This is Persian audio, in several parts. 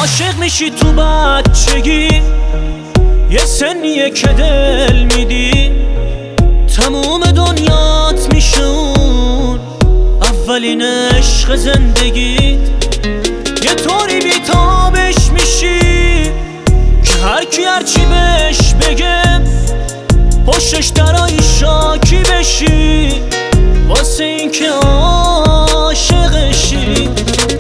عاشق میشی تو بچگی، یه سنیه که دل میدی، تموم دنیات میشه اون اولین عشق زندگیت. یه طوری بیتابش میشی که هر کی هرچی بهش بگه پشتش درای شاکی بشی، واسه این که عاشقشی.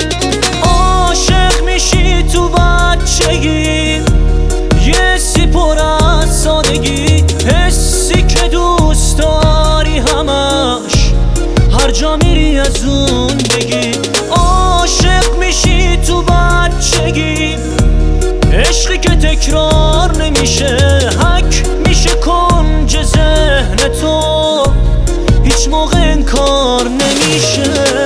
عاشق میشی تو بچگی، یه سی پر از سادگی، حسی که دوست داری همش هر جا میری از اون بگی. عاشق میشی تو بچگی، عشقی که تکرار نمیشه، حک میشه کنج ذهن تو، هیچ موقع انکار نمیشه.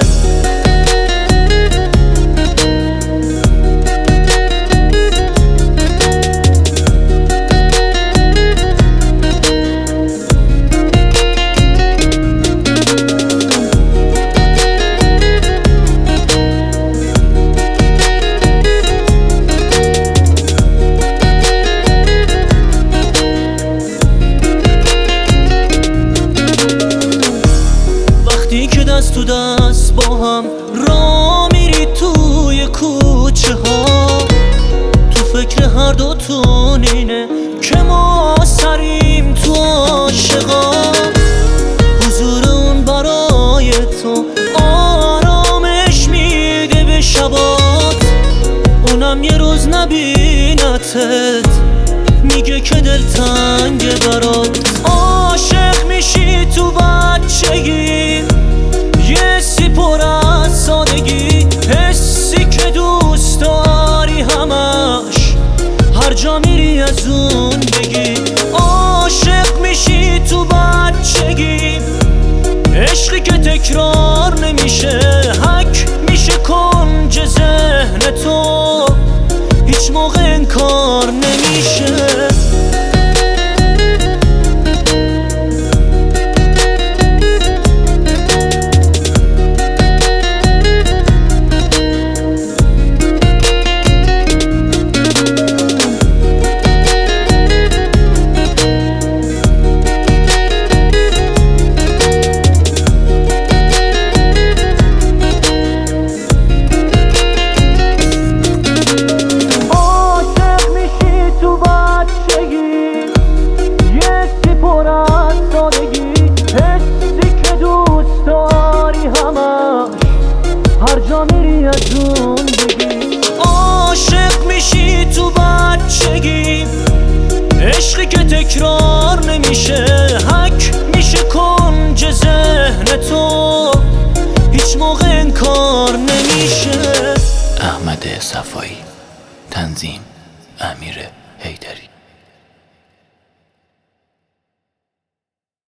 دست تو دست با هم را میری توی کوچه ها، تو فکر هر دوتون اینه که ما سریم تو عاشقا. حضور اون برای تو آرامش میده به شبات، اونم یه روز نبینتت میگه که دلتنگه برات. عاشق میشی تو بچگی، یه سی پر از سادگی، حسی که دوست داری همش هر جا میری از اون بگی. عاشق میشی تو بچگی، عشقی که تکرار نمیشه، حک میشه کنج ذهن تو، هیچ موقع انکار نمیشه. هر جا میری از اون بگی. عاشق میشی تو بچگی، عشقی که تکرار نمیشه، حک میشه کنج ذهن تو، هیچ موقع انکار نمیشه. احمد صفایی، تنظیم امیر حیدری.